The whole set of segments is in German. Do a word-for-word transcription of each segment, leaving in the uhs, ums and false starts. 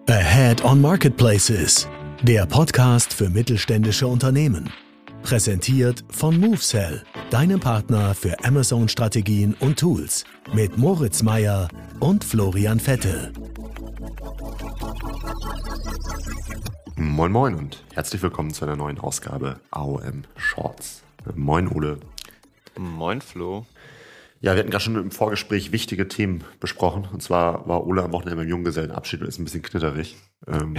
Ahead on Marketplaces, der Podcast für mittelständische Unternehmen. Präsentiert von MoveSell, deinem Partner für Amazon-Strategien und Tools. Mit Moritz Meyer und Florian Vettel. Moin Moin und herzlich willkommen zu einer neuen Ausgabe A O M Shorts. Moin Ole. Moin Flo. Ja, wir hatten gerade schon im Vorgespräch wichtige Themen besprochen. Und zwar war Ole am Wochenende beim Junggesellenabschied und ist ein bisschen knitterig. Ähm.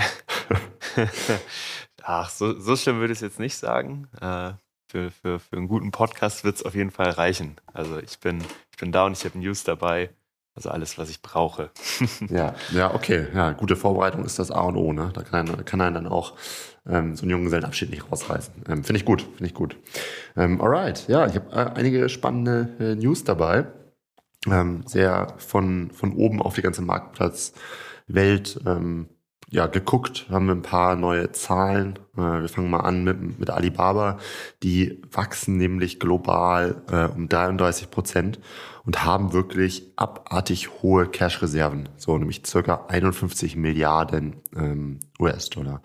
Ach, so, so schlimm würde ich es jetzt nicht sagen. Äh, für, für, für einen guten Podcast wird es auf jeden Fall reichen. Also ich bin, ich bin da und ich habe News dabei. Also alles, was ich brauche. ja, ja, okay. Ja, gute Vorbereitung ist das A und O. Ne? Da kann, ein, kann einen dann auch ähm, so einen Junggesellenabschied nicht rausreißen. Ähm, finde ich gut, finde ich gut. Ähm, alright, ja, ich habe äh, einige spannende äh, News dabei. Ähm, sehr von, von oben auf die ganze Marktplatzwelt ähm, ja, geguckt, haben wir ein paar neue Zahlen. Äh, wir fangen mal an mit, mit Alibaba. Die wachsen nämlich global äh, um dreiunddreißig Prozent und haben wirklich abartig hohe Cash-Reserven, so nämlich circa einundfünfzig Milliarden ähm, U S-Dollar.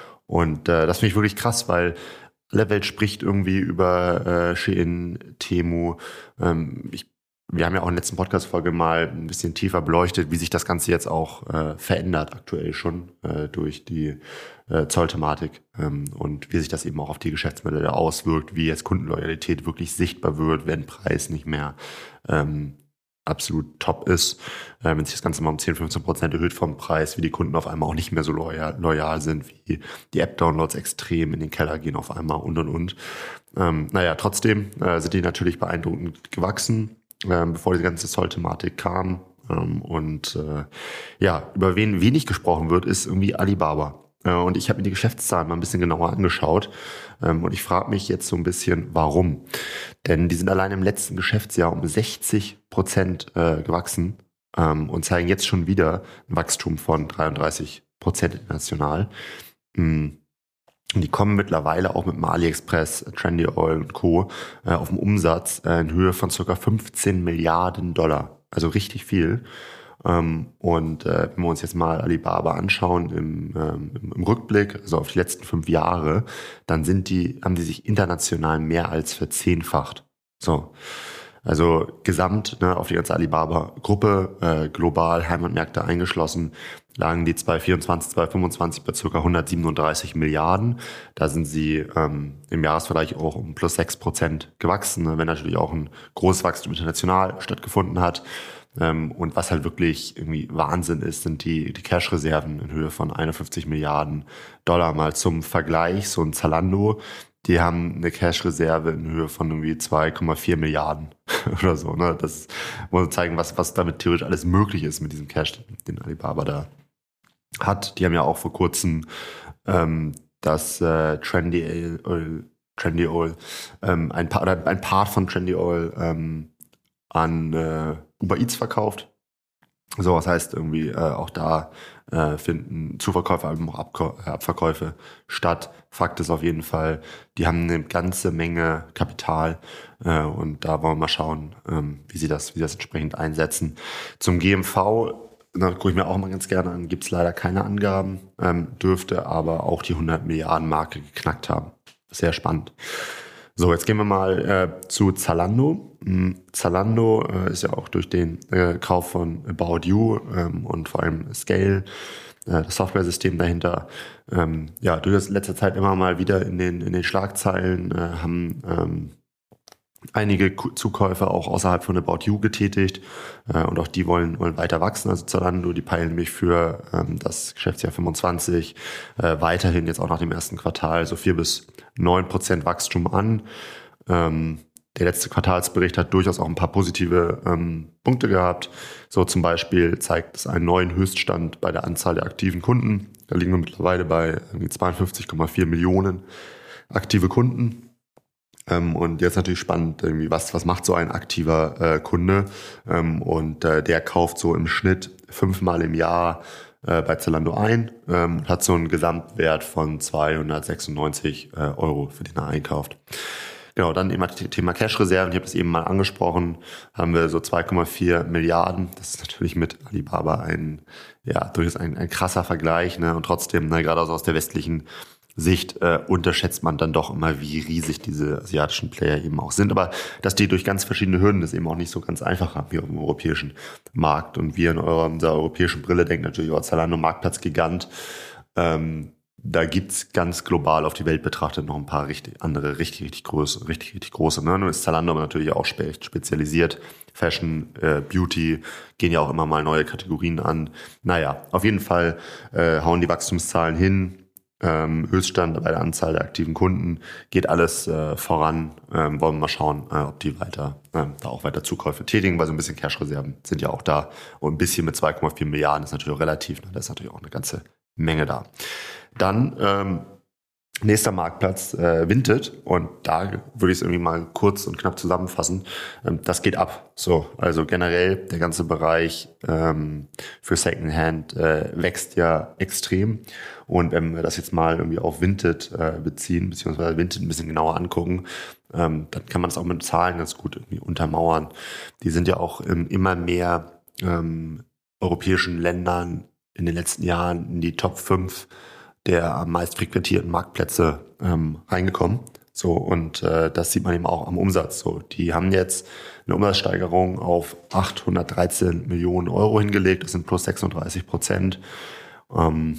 Und äh, das finde ich wirklich krass, weil alle Welt spricht irgendwie über äh, Shein, Temu. Ähm, ich Wir haben ja auch in der letzten Podcast-Folge mal ein bisschen tiefer beleuchtet, wie sich das Ganze jetzt auch äh, verändert, aktuell schon äh, durch die äh, Zollthematik ähm, und wie sich das eben auch auf die Geschäftsmodelle auswirkt, wie jetzt Kundenloyalität wirklich sichtbar wird, wenn Preis nicht mehr ähm, absolut top ist, äh, wenn sich das Ganze mal um zehn, fünfzehn Prozent erhöht vom Preis, wie die Kunden auf einmal auch nicht mehr so loyal, loyal sind, wie die App-Downloads extrem in den Keller gehen auf einmal und und und. Ähm, naja, trotzdem äh, sind die natürlich beeindruckend gewachsen, Ähm, bevor die ganze Zoll-Thematik kam. Ähm, und äh, ja, über wen wenig gesprochen wird, ist irgendwie Alibaba. Äh, und ich habe mir die Geschäftszahlen mal ein bisschen genauer angeschaut. Ähm, und ich frage mich jetzt so ein bisschen, warum. Denn die sind allein im letzten Geschäftsjahr um sechzig Prozent äh, gewachsen ähm, und zeigen jetzt schon wieder ein Wachstum von dreiunddreißig Prozent international. Mhm. Und die kommen mittlerweile auch mit dem AliExpress, Trendyol und Co. Äh, auf dem Umsatz äh, in Höhe von ca. fünfzehn Milliarden Dollar. Also richtig viel. Ähm, und äh, wenn wir uns jetzt mal Alibaba anschauen im, ähm, im, im Rückblick, also auf die letzten fünf Jahre, dann sind die, haben die sich international mehr als verzehnfacht. So. Also gesamt ne, auf die ganze Alibaba-Gruppe, äh, global Heimatmärkte eingeschlossen, lagen die zwanzig vierundzwanzig, zwanzig fünfundzwanzig bei ca. hundertsiebenunddreißig Milliarden. Da sind sie ähm, im Jahresvergleich auch um plus sechs Prozent gewachsen, ne, wenn natürlich auch ein großes Wachstum international stattgefunden hat. Ähm, und was halt wirklich irgendwie Wahnsinn ist, sind die, die Cash-Reserven in Höhe von einundfünfzig Milliarden Dollar. Mal zum Vergleich, so ein Zalando, die haben eine Cash-Reserve in Höhe von irgendwie zwei Komma vier Milliarden oder so. Ne? Das muss zeigen, was, was damit theoretisch alles möglich ist mit diesem Cash, den Alibaba da hat. Die haben ja auch vor kurzem ähm, das äh, Trendyol, Trendyol ähm, ein, pa- oder ein Part von Trendyol ähm, an äh, Uber Eats verkauft. So, das heißt irgendwie äh, auch da äh, finden Zuverkäufe, aber auch Abko- äh, Abverkäufe statt. Fakt ist auf jeden Fall, die haben eine ganze Menge Kapital äh, und da wollen wir mal schauen, ähm, wie sie das, wie sie das entsprechend einsetzen. Zum G M V, da gucke ich mir auch mal ganz gerne an, gibt es leider keine Angaben, ähm, dürfte aber auch die hundert Milliarden Marke geknackt haben. Sehr spannend. So, jetzt gehen wir mal äh, zu Zalando. Mhm. Zalando äh, ist ja auch durch den äh, Kauf von About You ähm, und vor allem Scale, äh, das Software-System dahinter, ähm, ja, durchaus in letzter Zeit immer mal wieder in den in den Schlagzeilen, äh, haben ähm, einige Zukäufer auch außerhalb von About You getätigt äh, und auch die wollen wollen weiter wachsen. Also Zalando, die peilen nämlich für ähm, das Geschäftsjahr fünfundzwanzig äh, weiterhin jetzt auch nach dem ersten Quartal so vier bis neun Prozent Wachstum an. Ähm, der letzte Quartalsbericht hat durchaus auch ein paar positive ähm, Punkte gehabt. So zum Beispiel zeigt es einen neuen Höchststand bei der Anzahl der aktiven Kunden. Da liegen wir mittlerweile bei zweiundfünfzig Komma vier Millionen aktive Kunden. Ähm, und jetzt natürlich spannend, irgendwie, was, was macht so ein aktiver äh, Kunde? Ähm, und äh, der kauft so im Schnitt fünfmal im Jahr äh, bei Zalando ein ähm, und hat so einen Gesamtwert von zweihundertsechsundneunzig äh, Euro, für den er einkauft. Genau, dann immer das Thema Cash-Reserven, ich habe das eben mal angesprochen, haben wir so zwei Komma vier Milliarden. Das ist natürlich mit Alibaba ein, ja, durchaus ein, ein krasser Vergleich, ne? Und trotzdem, ne, gerade also aus der westlichen Sicht äh, unterschätzt man dann doch immer, wie riesig diese asiatischen Player eben auch sind. Aber dass die durch ganz verschiedene Hürden das eben auch nicht so ganz einfach haben wie auf dem europäischen Markt. Und wir in eurer, unserer europäischen Brille denken natürlich auch Zalando, Marktplatzgigant. Ähm, da gibt's ganz global auf die Welt betrachtet noch ein paar richtig andere, richtig, richtig große, richtig, richtig große. Ne? Nun ist Zalando aber natürlich auch spe- spezialisiert. Fashion, äh, Beauty, gehen ja auch immer mal neue Kategorien an. Naja, auf jeden Fall äh, hauen die Wachstumszahlen hin. Ähm, Höchststand bei der Anzahl der aktiven Kunden, geht alles äh, voran. Ähm, wollen wir mal schauen, äh, ob die weiter äh, da auch weiter Zukäufe tätigen, weil so ein bisschen Cash-Reserven sind ja auch da. Und ein bisschen mit zwei Komma vier Milliarden ist natürlich auch relativ. Ne? Da ist natürlich auch eine ganze Menge da. Dann ähm, nächster Marktplatz, äh, Vinted. Und da würde ich es irgendwie mal kurz und knapp zusammenfassen. Ähm, das geht ab. So, also generell der ganze Bereich ähm, für Secondhand äh, wächst ja extrem. Und wenn wir das jetzt mal irgendwie auf Vinted äh, beziehen, beziehungsweise Vinted ein bisschen genauer angucken, ähm, dann kann man das auch mit Zahlen ganz gut irgendwie untermauern. Die sind ja auch in immer mehr ähm, europäischen Ländern in den letzten Jahren in die Top fünf der am meist frequentierten Marktplätze ähm, reingekommen. So, und äh, das sieht man eben auch am Umsatz. So, die haben jetzt eine Umsatzsteigerung auf achthundertdreizehn Millionen Euro hingelegt. Das sind plus sechsunddreißig Prozent. Ähm,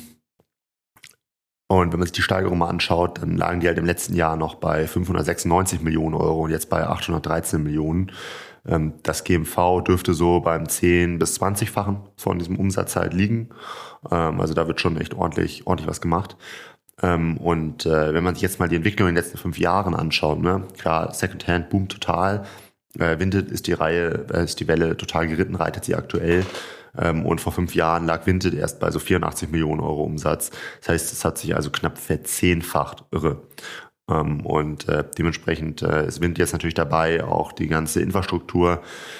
Und wenn man sich die Steigerung mal anschaut, dann lagen die halt im letzten Jahr noch bei fünfhundertsechsundneunzig Millionen Euro und jetzt bei achthundertdreizehn Millionen. Das G M V dürfte so beim zehn- bis zwanzig-fachen von diesem Umsatz halt liegen. Also da wird schon echt ordentlich, ordentlich was gemacht. Und wenn man sich jetzt mal die Entwicklung in den letzten fünf Jahren anschaut, ne, klar, Secondhand boomt total. Vinted ist die Reihe, ist die Welle total geritten, reitet sie aktuell. Und vor fünf Jahren lag Vinted erst bei so vierundachtzig Millionen Euro Umsatz. Das heißt, es hat sich also knapp verzehnfacht, irre. Und dementsprechend ist Vinted jetzt natürlich dabei, auch die ganze Infrastruktur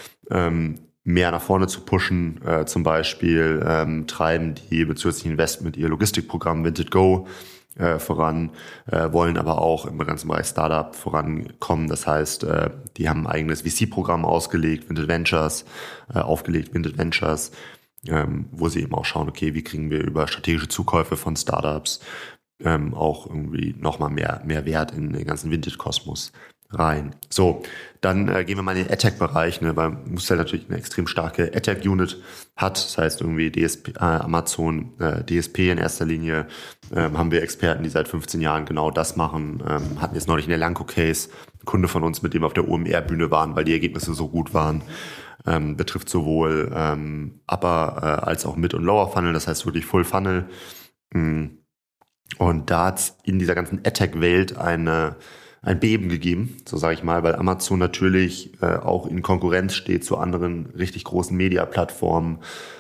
mehr nach vorne zu pushen. Zum Beispiel treiben die bezüglich Investment ihr Logistikprogramm Vinted Go Äh, voran, äh, wollen aber auch im ganzen Bereich Startup vorankommen. Das heißt, äh, die haben ein eigenes V C-Programm ausgelegt, Vinted Ventures, äh, aufgelegt, Vinted Ventures, ähm, wo sie eben auch schauen, okay, wie kriegen wir über strategische Zukäufe von Startups ähm, auch irgendwie nochmal mehr, mehr Wert in den ganzen Vinted-Kosmos rein. So, dann äh, gehen wir mal in den AdTech-Bereich, ne, weil Musel natürlich eine extrem starke AdTech-Unit hat. Das heißt irgendwie D S P, äh, Amazon, äh, D S P in erster Linie, ähm, haben wir Experten, die seit fünfzehn Jahren genau das machen. Ähm, hatten jetzt neulich in der Lanco-Case einen Kunde von uns, mit dem wir auf der O M R-Bühne waren, weil die Ergebnisse so gut waren. Ähm, betrifft sowohl ähm, Upper äh, als auch Mid- und Lower Funnel, das heißt wirklich Full Funnel. Mm. Und da hat es in dieser ganzen AdTech-Welt eine ein Beben gegeben, so sage ich mal, weil Amazon natürlich äh, auch in Konkurrenz steht zu anderen richtig großen Media-Plattformen.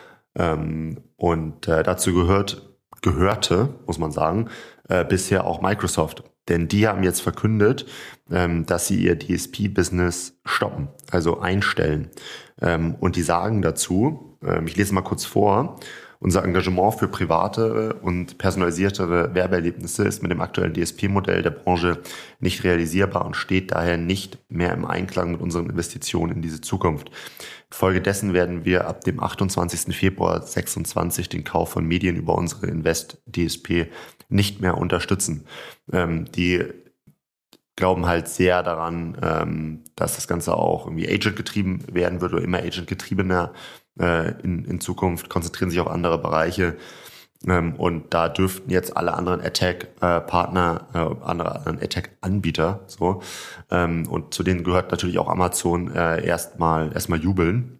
Ähm, und äh, dazu gehört, gehörte, muss man sagen, äh, bisher auch Microsoft. Denn die haben jetzt verkündet, ähm, dass sie ihr D S P-Business stoppen, also einstellen. Ähm, und die sagen dazu, äh, ich lese mal kurz vor, unser Engagement für privatere und personalisiertere Werbeerlebnisse ist mit dem aktuellen D S P-Modell der Branche nicht realisierbar und steht daher nicht mehr im Einklang mit unseren Investitionen in diese Zukunft. Infolgedessen werden wir ab dem achtundzwanzigsten Februar sechsundzwanzig den Kauf von Medien über unsere Invest D S P nicht mehr unterstützen. Ähm, die glauben halt sehr daran, ähm, dass das Ganze auch irgendwie agent-getrieben werden wird oder immer agent-getriebener In, in Zukunft, konzentrieren sich auf andere Bereiche. Ähm, und da dürften jetzt alle anderen AdTech-Partner, äh, äh, andere anderen AdTech-Anbieter, so, ähm, und zu denen gehört natürlich auch Amazon, äh, erstmal erstmal jubeln.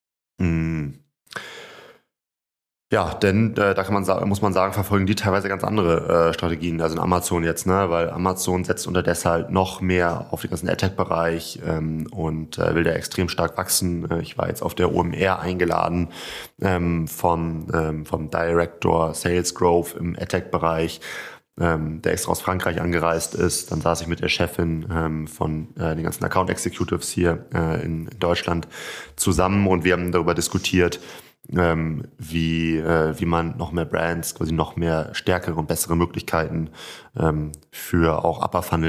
Mhm. Ja, denn äh, da kann man sagen, muss man sagen, verfolgen die teilweise ganz andere äh, Strategien, also in Amazon jetzt, ne, weil Amazon setzt unterdessen halt noch mehr auf den ganzen AdTech-Bereich ähm, und äh, will da extrem stark wachsen. Äh, ich war jetzt auf der O M R eingeladen ähm, vom ähm, vom Director Sales Growth im AdTech-Bereich, ähm, der extra aus Frankreich angereist ist. Dann saß ich mit der Chefin ähm, von äh, den ganzen Account Executives hier äh, in, in Deutschland zusammen und wir haben darüber diskutiert, Ähm, wie äh, wie man noch mehr Brands, quasi noch mehr stärkere und bessere Möglichkeiten ähm, für auch Upper Funnel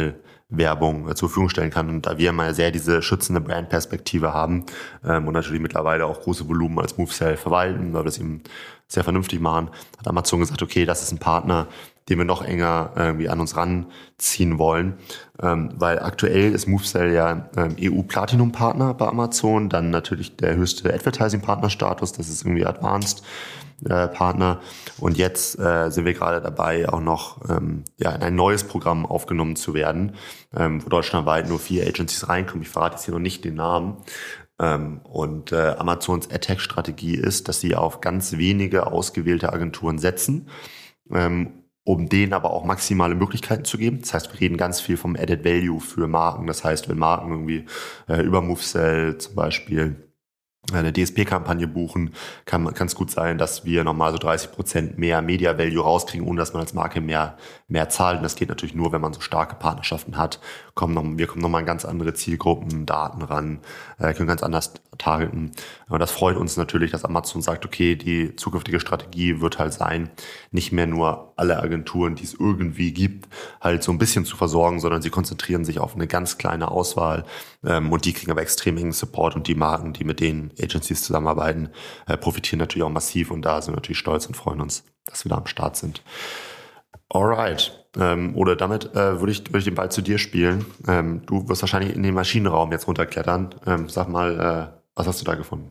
Werbung äh, zur Verfügung stellen kann. Und da wir immer sehr diese schützende Brandperspektive haben ähm, und natürlich mittlerweile auch große Volumen als MoveSell verwalten, weil wir das eben sehr vernünftig machen, hat Amazon gesagt, okay, das ist ein Partner, den wir noch enger irgendwie an uns ranziehen wollen, ähm, weil aktuell ist MoveSell ja ähm, E U-Platinum-Partner bei Amazon, dann natürlich der höchste Advertising-Partner-Status, das ist irgendwie Advanced äh, Partner, und jetzt äh, sind wir gerade dabei, auch noch ähm, ja, in ein neues Programm aufgenommen zu werden, ähm, wo deutschlandweit nur vier Agencies reinkommen. Ich verrate jetzt hier noch nicht den Namen. Ähm, und äh, Amazons AdTech-Strategie ist, dass sie auf ganz wenige ausgewählte Agenturen setzen, ähm, um denen aber auch maximale Möglichkeiten zu geben. Das heißt, wir reden ganz viel vom Added Value für Marken. Das heißt, wenn Marken irgendwie äh, über MoveSell zum Beispiel eine D S P-Kampagne buchen, kann es gut sein, dass wir nochmal so dreißig Prozent mehr Media Value rauskriegen, ohne dass man als Marke mehr mehr zahlt. Und das geht natürlich nur, wenn man so starke Partnerschaften hat. Kommen noch, wir kommen nochmal an ganz andere Zielgruppen, Daten ran, äh, können ganz anders targeten. Und das freut uns natürlich, dass Amazon sagt, okay, die zukünftige Strategie wird halt sein, nicht mehr nur alle Agenturen, die es irgendwie gibt, halt so ein bisschen zu versorgen, sondern sie konzentrieren sich auf eine ganz kleine Auswahl, ähm, und die kriegen aber extrem engen Support, und die Marken, die mit denen Agencies zusammenarbeiten, äh, profitieren natürlich auch massiv, und da sind wir natürlich stolz und freuen uns, dass wir da am Start sind. Alright. Ähm, oder damit äh, würde ich, würd ich den Ball zu dir spielen. Ähm, du wirst wahrscheinlich in den Maschinenraum jetzt runterklettern. Ähm, sag mal, äh, was hast du da gefunden?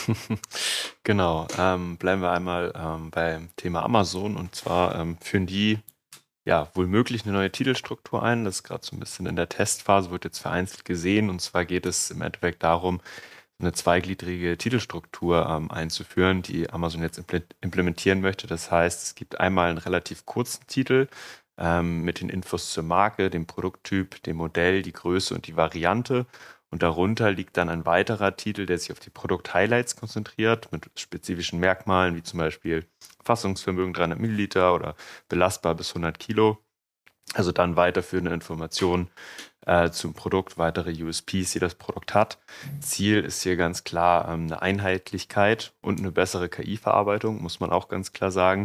Genau, ähm, bleiben wir einmal ähm, beim Thema Amazon, und zwar ähm, führen die ja wohl möglich eine neue Titelstruktur ein. Das ist gerade so ein bisschen in der Testphase, wird jetzt vereinzelt gesehen, und zwar geht es im Endeffekt darum, eine zweigliedrige Titelstruktur ähm, einzuführen, die Amazon jetzt impl- implementieren möchte. Das heißt, es gibt einmal einen relativ kurzen Titel ähm, mit den Infos zur Marke, dem Produkttyp, dem Modell, die Größe und die Variante. Und darunter liegt dann ein weiterer Titel, der sich auf die Produkt-Highlights konzentriert, mit spezifischen Merkmalen, wie zum Beispiel Fassungsvermögen dreihundert Milliliter oder belastbar bis hundert Kilo. Also dann weiterführende Informationen äh, zum Produkt, weitere U S Ps, die das Produkt hat. Ziel ist hier ganz klar ähm, eine Einheitlichkeit und eine bessere K I-Verarbeitung, muss man auch ganz klar sagen.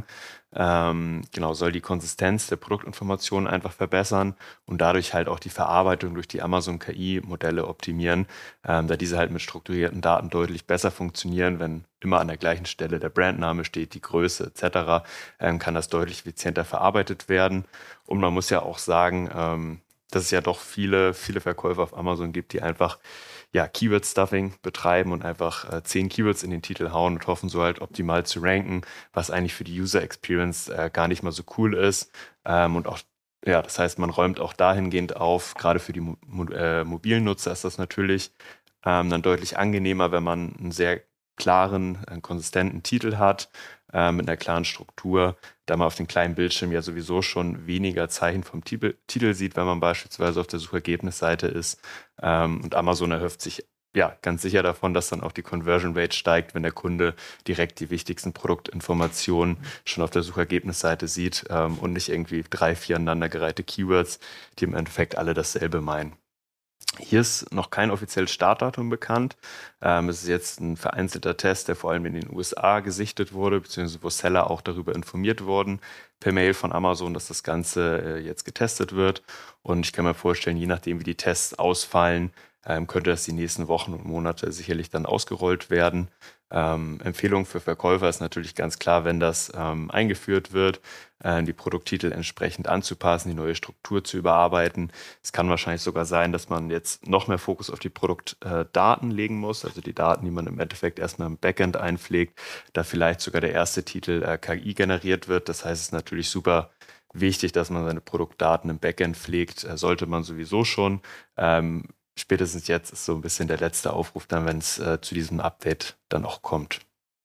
Ähm, genau, soll die Konsistenz der Produktinformationen einfach verbessern und dadurch halt auch die Verarbeitung durch die Amazon K I-Modelle optimieren, ähm, da diese halt mit strukturierten Daten deutlich besser funktionieren, wenn immer an der gleichen Stelle der Brandname steht, die Größe et cetera, ähm, kann das deutlich effizienter verarbeitet werden. Und man muss ja auch sagen, ähm, dass es ja doch viele, viele Verkäufer auf Amazon gibt, die einfach ja, Keyword-Stuffing betreiben und einfach äh, zehn Keywords in den Titel hauen und hoffen, so halt optimal zu ranken, was eigentlich für die User-Experience äh, gar nicht mal so cool ist. Ähm, und auch, ja, das heißt, man räumt auch dahingehend auf, gerade für die Mo- Mo- äh, mobilen Nutzer ist das natürlich ähm, dann deutlich angenehmer, wenn man einen sehr klaren, einen konsistenten Titel hat, äh, mit einer klaren Struktur, da man auf dem kleinen Bildschirm ja sowieso schon weniger Zeichen vom Titel, Titel sieht, wenn man beispielsweise auf der Suchergebnisseite ist. Ähm, und Amazon erhofft sich ja ganz sicher davon, dass dann auch die Conversion Rate steigt, wenn der Kunde direkt die wichtigsten Produktinformationen schon auf der Suchergebnisseite sieht ähm, und nicht irgendwie drei, vier aneinandergereihte Keywords, die im Endeffekt alle dasselbe meinen. Hier ist noch kein offizielles Startdatum bekannt. Ähm, es ist jetzt ein vereinzelter Test, der vor allem in den U S A gesichtet wurde, beziehungsweise wo Seller auch darüber informiert wurden, per Mail von Amazon, dass das Ganze äh, jetzt getestet wird. Und ich kann mir vorstellen, je nachdem, wie die Tests ausfallen, ähm, könnte das die nächsten Wochen und Monate sicherlich dann ausgerollt werden. Ähm, Empfehlung für Verkäufer ist natürlich ganz klar, wenn das ähm, eingeführt wird, äh, die Produkttitel entsprechend anzupassen, die neue Struktur zu überarbeiten. Es kann wahrscheinlich sogar sein, dass man jetzt noch mehr Fokus auf die Produktdaten äh, legen muss, also die Daten, die man im Endeffekt erstmal im Backend einpflegt, da vielleicht sogar der erste Titel äh, K I generiert wird. Das heißt, es ist natürlich super wichtig, dass man seine Produktdaten im Backend pflegt, äh, sollte man sowieso schon. Ähm, Spätestens jetzt ist so ein bisschen der letzte Aufruf dann, wenn es äh, zu diesem Update dann auch kommt.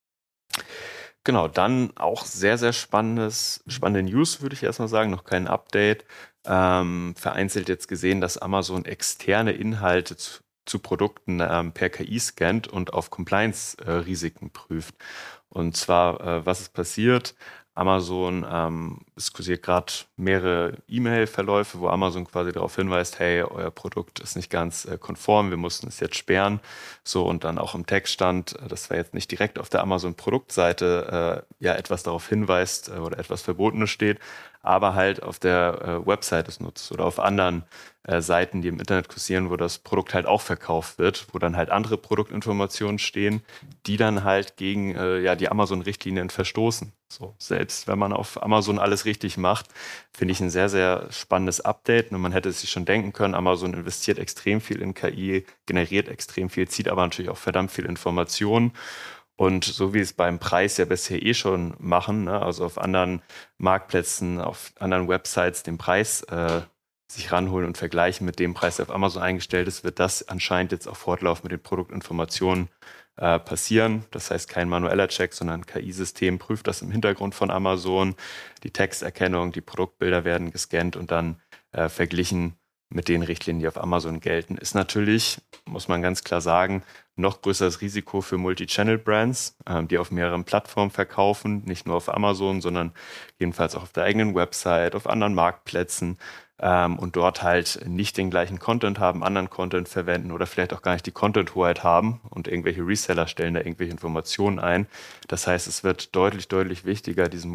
Genau, dann auch sehr, sehr spannendes, spannende News, würde ich erstmal sagen, noch kein Update. Ähm, vereinzelt jetzt gesehen, dass Amazon externe Inhalte zu, zu Produkten ähm, per K I scannt und auf Compliance-Risiken äh, prüft. Und zwar, äh, was ist passiert? Amazon, ähm, es kursiert gerade mehrere E-Mail-Verläufe, wo Amazon quasi darauf hinweist, hey, euer Produkt ist nicht ganz äh, konform, wir mussten es jetzt sperren. So, und dann auch im Text stand, äh, das war jetzt nicht direkt auf der Amazon-Produktseite, äh, ja, etwas darauf hinweist äh, oder etwas Verbotenes steht, aber halt auf der äh, Website es nutzt oder auf anderen äh, Seiten, die im Internet kursieren, wo das Produkt halt auch verkauft wird, wo dann halt andere Produktinformationen stehen, die dann halt gegen äh, ja, die Amazon-Richtlinien verstoßen. So, selbst wenn man auf Amazon alles richtig macht, finde ich ein sehr, sehr spannendes Update. Und man hätte sich schon denken können, Amazon investiert extrem viel in K I, generiert extrem viel, zieht aber natürlich auch verdammt viel Informationen. Und so wie es beim Preis ja bisher eh schon machen, ne, also auf anderen Marktplätzen, auf anderen Websites den Preis äh, sich ranholen und vergleichen mit dem Preis, der auf Amazon eingestellt ist, wird das anscheinend jetzt auch fortlaufend mit den Produktinformationen äh, passieren. Das heißt, kein manueller Check, sondern ein K I-System prüft das im Hintergrund von Amazon. Die Texterkennung, die Produktbilder werden gescannt und dann äh, verglichen mit den Richtlinien, die auf Amazon gelten. Ist natürlich, muss man ganz klar sagen, noch größeres Risiko für Multi-Channel-Brands, ähm, die auf mehreren Plattformen verkaufen, nicht nur auf Amazon, sondern jedenfalls auch auf der eigenen Website, auf anderen Marktplätzen ähm, und dort halt nicht den gleichen Content haben, anderen Content verwenden oder vielleicht auch gar nicht die Content-Hoheit haben und irgendwelche Reseller stellen da irgendwelche Informationen ein. Das heißt, es wird deutlich, deutlich wichtiger, diesen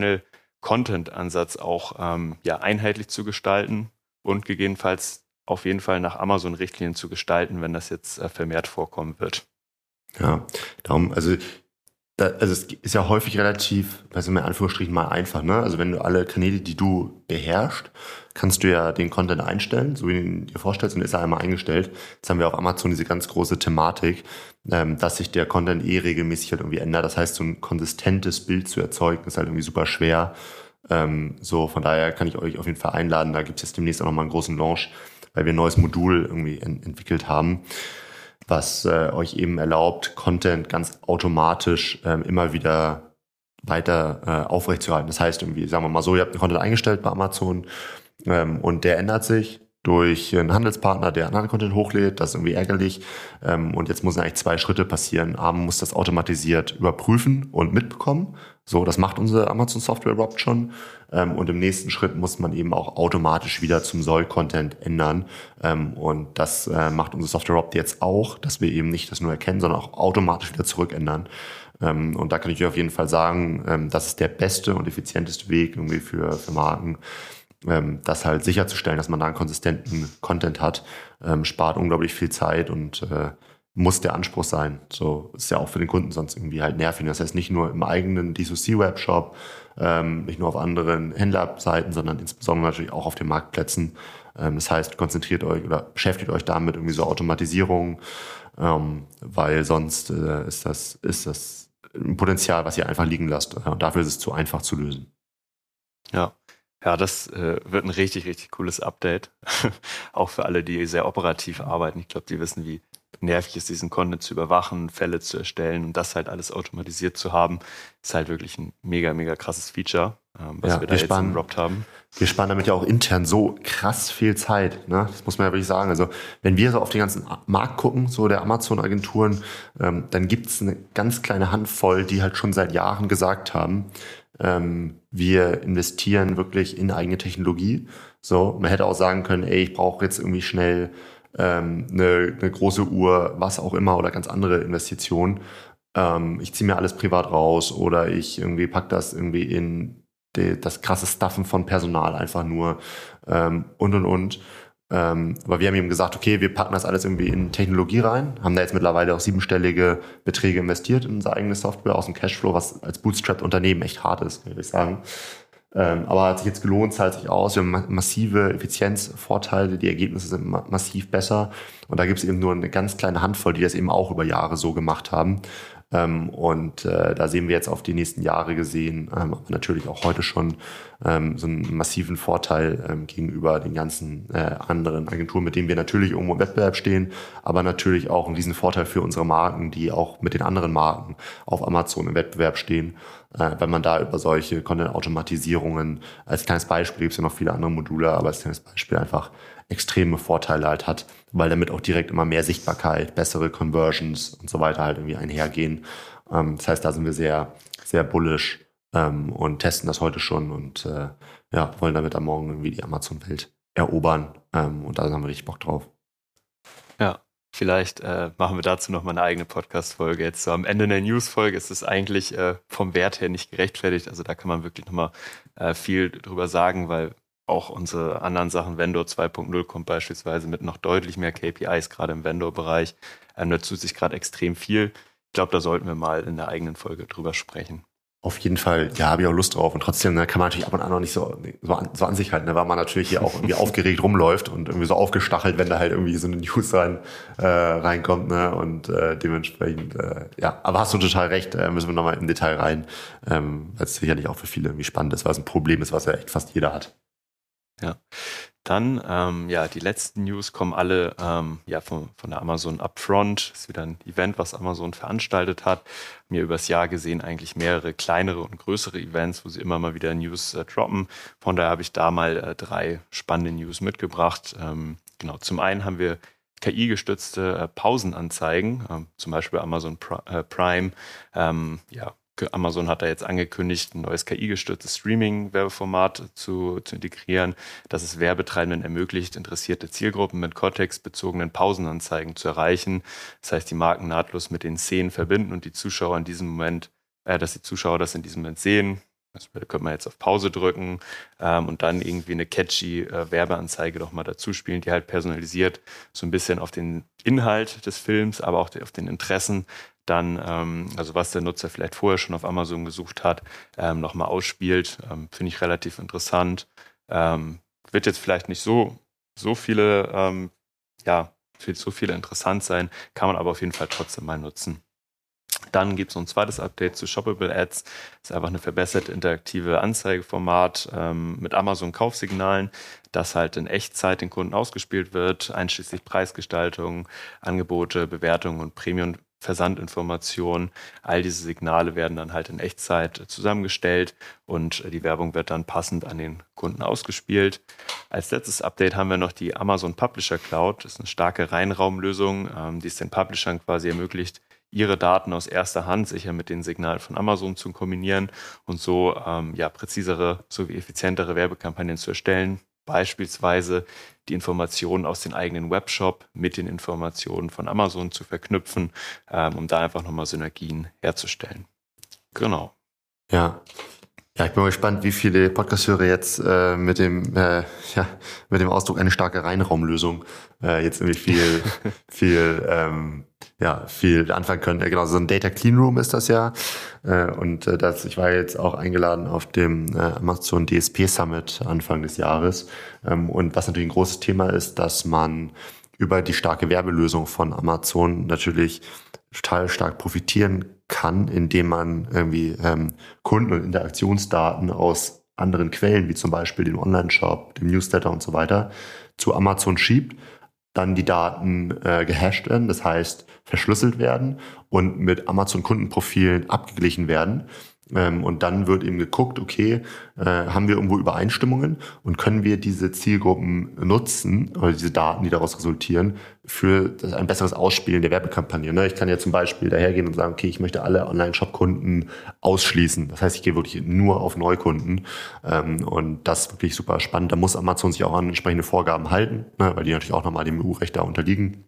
Multi-Channel-Content-Ansatz auch ähm, ja, einheitlich zu gestalten und gegebenenfalls auf jeden Fall nach Amazon-Richtlinien zu gestalten, wenn das jetzt äh, vermehrt vorkommen wird. Ja, darum, also, da, also es ist ja häufig relativ, also in Anführungsstrichen mal einfach, ne? Also wenn du alle Kanäle, die du beherrschst, kannst du ja den Content einstellen, so wie du ihn dir vorstellst, und ist er einmal eingestellt. Jetzt haben wir auf Amazon diese ganz große Thematik, ähm, dass sich der Content eh regelmäßig halt irgendwie ändert. Das heißt, so ein konsistentes Bild zu erzeugen, ist halt irgendwie super schwer. Ähm, so, von daher kann ich euch auf jeden Fall einladen. Da gibt es jetzt demnächst auch nochmal einen großen Launch, weil wir ein neues Modul irgendwie ent- entwickelt haben, was äh, euch eben erlaubt, Content ganz automatisch ähm, immer wieder weiter äh, aufrechtzuerhalten. Das heißt irgendwie, sagen wir mal so, ihr habt einen Content eingestellt bei Amazon ähm, und der ändert sich durch einen Handelspartner, der anderen Content hochlädt. Das ist irgendwie ärgerlich. Ähm, und jetzt müssen eigentlich zwei Schritte passieren. A, man muss das automatisiert überprüfen und mitbekommen. So, das macht unsere Amazon-Software überhaupt schon. Ähm, und im nächsten Schritt muss man eben auch automatisch wieder zum Soll-Content ändern. Ähm, und das äh, macht unsere Software überhaupt jetzt auch, dass wir eben nicht das nur erkennen, sondern auch automatisch wieder zurückändern. Ähm, und da kann ich euch auf jeden Fall sagen, ähm, das ist der beste und effizienteste Weg irgendwie für, für Marken, ähm, das halt sicherzustellen, dass man da einen konsistenten Content hat, ähm, spart unglaublich viel Zeit und äh, muss der Anspruch sein. So ist ja auch für den Kunden sonst irgendwie halt nervig. Das heißt, nicht nur im eigenen D zwei C-Webshop, ähm, nicht nur auf anderen Händlerseiten, sondern insbesondere natürlich auch auf den Marktplätzen. Ähm, das heißt, konzentriert euch oder beschäftigt euch damit irgendwie so Automatisierung, ähm, weil sonst äh, ist das, ist das ein Potenzial, was ihr einfach liegen lasst. Und dafür ist es zu einfach zu lösen. Ja. Ja, das äh, wird ein richtig, richtig cooles Update. Auch für alle, die sehr operativ arbeiten. Ich glaube, die wissen, wie nervig ist, diesen Content zu überwachen, Fälle zu erstellen und das halt alles automatisiert zu haben. Ist halt wirklich ein mega, mega krasses Feature, ähm, was ja, wir da wir jetzt sparen, gedroppt haben. Wir sparen damit ja auch intern so krass viel Zeit. Ne? Das muss man ja wirklich sagen. Also wenn wir so auf den ganzen Markt gucken, so der Amazon-Agenturen, ähm, dann gibt es eine ganz kleine Handvoll, die halt schon seit Jahren gesagt haben, Ähm, wir investieren wirklich in eigene Technologie. So, man hätte auch sagen können, ey, ich brauche jetzt irgendwie schnell ähm, eine, eine große Uhr, was auch immer, oder ganz andere Investitionen. Ähm, ich ziehe mir alles privat raus oder ich irgendwie pack das irgendwie in die, das krasse Stuffen von Personal einfach nur ähm, und und und. Ähm, aber wir haben ihm gesagt, okay, wir packen das alles irgendwie in Technologie rein, haben da jetzt mittlerweile auch siebenstellige Beträge investiert in unsere eigene Software aus dem Cashflow, was als Bootstrapped-Unternehmen echt hart ist, würde ich sagen. Ähm, aber hat sich jetzt gelohnt, zahlt sich aus, wir haben ma- massive Effizienzvorteile, die Ergebnisse sind ma- massiv besser und da gibt es eben nur eine ganz kleine Handvoll, die das eben auch über Jahre so gemacht haben. Ähm, und äh, da sehen wir jetzt auf die nächsten Jahre gesehen, ähm, aber natürlich auch heute schon ähm, so einen massiven Vorteil ähm, gegenüber den ganzen äh, anderen Agenturen, mit denen wir natürlich irgendwo im Wettbewerb stehen, aber natürlich auch einen riesen Vorteil für unsere Marken, die auch mit den anderen Marken auf Amazon im Wettbewerb stehen, äh, wenn man da über solche Content-Automatisierungen, als kleines Beispiel gibt es ja noch viele andere Module, aber als kleines Beispiel einfach extreme Vorteile halt hat, weil damit auch direkt immer mehr Sichtbarkeit, bessere Conversions und so weiter halt irgendwie einhergehen. Ähm, das heißt, da sind wir sehr, sehr bullish ähm, und testen das heute schon und äh, ja, wollen damit am Morgen irgendwie die Amazon-Welt erobern. Ähm, und da haben wir richtig Bock drauf. Ja, vielleicht äh, machen wir dazu noch mal eine eigene Podcast-Folge. Jetzt so am Ende der News-Folge ist es eigentlich äh, vom Wert her nicht gerechtfertigt. Also da kann man wirklich noch mal äh, viel drüber sagen, weil auch unsere anderen Sachen, Vendor zwei Punkt null kommt beispielsweise mit noch deutlich mehr K P Is, gerade im Vendor-Bereich. Ähm, da tut sich gerade extrem viel. Ich glaube, da sollten wir mal in der eigenen Folge drüber sprechen. Auf jeden Fall, ja, habe ich auch Lust drauf. Und trotzdem ne, kann man natürlich ab und an noch nicht so, so, an, so an sich halten, ne, weil man natürlich hier auch irgendwie aufgeregt rumläuft und irgendwie so aufgestachelt, wenn da halt irgendwie so eine News rein, äh, reinkommt. Ne, und äh, dementsprechend, äh, ja, aber hast du total recht, äh, müssen wir nochmal im Detail rein, ähm, weil es sicherlich auch für viele irgendwie spannend ist, weil es ein Problem ist, was ja echt fast jeder hat. Ja, dann, ähm, ja, die letzten News kommen alle ähm, ja, von, von der Amazon Upfront. Das ist wieder ein Event, was Amazon veranstaltet hat. Mir übers Jahr gesehen eigentlich mehrere kleinere und größere Events, wo sie immer mal wieder News äh, droppen. Von daher habe ich da mal äh, drei spannende News mitgebracht. Ähm, genau, zum einen haben wir K I-gestützte äh, Pausenanzeigen, ähm, zum Beispiel Amazon Pri- äh, Prime, ähm, ja, Amazon hat da jetzt angekündigt, ein neues K I-gestütztes Streaming-Werbeformat zu, zu integrieren, das es Werbetreibenden ermöglicht, interessierte Zielgruppen mit kontextbezogenen Pausenanzeigen zu erreichen. Das heißt, die Marken nahtlos mit den Szenen verbinden und die Zuschauer in diesem Moment, äh, dass die Zuschauer das in diesem Moment sehen. Das könnte man jetzt auf Pause drücken ähm, und dann irgendwie eine catchy äh, Werbeanzeige doch mal dazu spielen, die halt personalisiert so ein bisschen auf den Inhalt des Films, aber auch auf den Interessen dann, ähm, also was der Nutzer vielleicht vorher schon auf Amazon gesucht hat, ähm, nochmal ausspielt. Ähm, finde ich relativ interessant. Ähm, wird jetzt vielleicht nicht so, so viele, ähm, ja, für so viele interessant sein, kann man aber auf jeden Fall trotzdem mal nutzen. Dann gibt es noch ein zweites Update zu Shoppable Ads. Das ist einfach eine verbesserte interaktive Anzeigeformat ähm, mit Amazon-Kaufsignalen, das halt in Echtzeit den Kunden ausgespielt wird, einschließlich Preisgestaltung, Angebote, Bewertungen und Premium-Versandinformationen. All diese Signale werden dann halt in Echtzeit zusammengestellt und die Werbung wird dann passend an den Kunden ausgespielt. Als letztes Update haben wir noch die Amazon Publisher Cloud. Das ist eine starke Reinraumlösung, ähm, die es den Publishern quasi ermöglicht, ihre Daten aus erster Hand sicher mit den Signalen von Amazon zu kombinieren und so ähm, ja, präzisere sowie effizientere Werbekampagnen zu erstellen. Beispielsweise die Informationen aus dem eigenen Webshop mit den Informationen von Amazon zu verknüpfen, ähm, um da einfach nochmal Synergien herzustellen. Genau. Ja. Ja, ich bin mal gespannt, wie viele Podcast-Hörer jetzt äh, mit dem äh, ja mit dem Ausdruck eine starke Reinraumlösung äh, jetzt irgendwie viel viel ähm, ja viel anfangen können. Ja, genau, so ein Data Clean Room ist das ja. Äh, und äh, das, ich war jetzt auch eingeladen auf dem äh, Amazon D S P Summit Anfang des Jahres. Ähm, und was natürlich ein großes Thema ist, dass man über die starke Werbelösung von Amazon natürlich total stark profitieren kann, indem man irgendwie ähm, Kunden- und Interaktionsdaten aus anderen Quellen, wie zum Beispiel dem Online-Shop, dem Newsletter und so weiter, zu Amazon schiebt, dann die Daten äh, gehasht werden, das heißt verschlüsselt werden und mit Amazon-Kundenprofilen abgeglichen werden. Ähm, und dann wird eben geguckt, okay, äh, haben wir irgendwo Übereinstimmungen und können wir diese Zielgruppen nutzen, oder diese Daten, die daraus resultieren, für das, ein besseres Ausspielen der Werbekampagne. Ne? Ich kann ja zum Beispiel dahergehen und sagen, okay, ich möchte alle Online-Shop-Kunden ausschließen. Das heißt, ich gehe wirklich nur auf Neukunden. Ähm, und das ist wirklich super spannend. Da muss Amazon sich auch an entsprechende Vorgaben halten, ne? Weil die natürlich auch nochmal dem E U-Recht da unterliegen.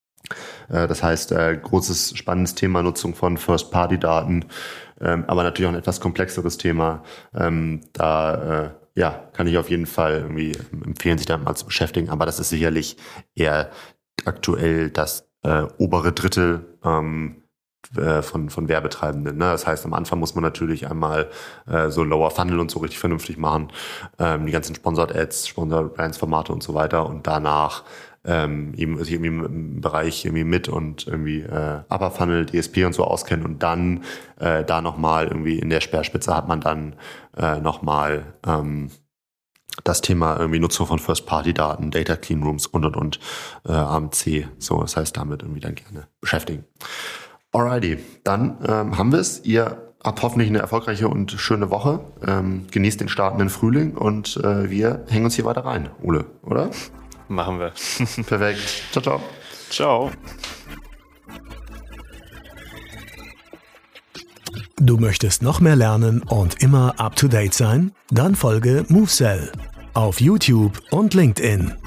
Das heißt, äh, großes, spannendes Thema Nutzung von First-Party-Daten, ähm, aber natürlich auch ein etwas komplexeres Thema. Ähm, da äh, ja, kann ich auf jeden Fall irgendwie empfehlen, sich damit mal zu beschäftigen. Aber das ist sicherlich eher aktuell das äh, obere Drittel ähm, äh, von, von Werbetreibenden. Ne? Das heißt, am Anfang muss man natürlich einmal äh, so Lower Funnel und so richtig vernünftig machen, ähm, die ganzen Sponsored Ads, Sponsored Brands Formate und so weiter und danach ähm, eben sich irgendwie im Bereich irgendwie mit und irgendwie äh, Upper Funnel, D S P und so auskennen und dann äh, da nochmal irgendwie in der Speerspitze hat man dann äh, nochmal ähm, das Thema irgendwie Nutzung von First-Party-Daten, Data Clean Rooms und und und äh, A M C. So, das heißt, damit irgendwie dann gerne beschäftigen. Alrighty, dann ähm, haben wir es. Ihr habt hoffentlich eine erfolgreiche und schöne Woche. Ähm, genießt den startenden Frühling und äh, wir hängen uns hier weiter rein, Ole, oder? Machen wir. Perfekt. Ciao, ciao. Ciao. Du möchtest noch mehr lernen und immer up to date sein? Dann folge MoveSell auf YouTube und LinkedIn.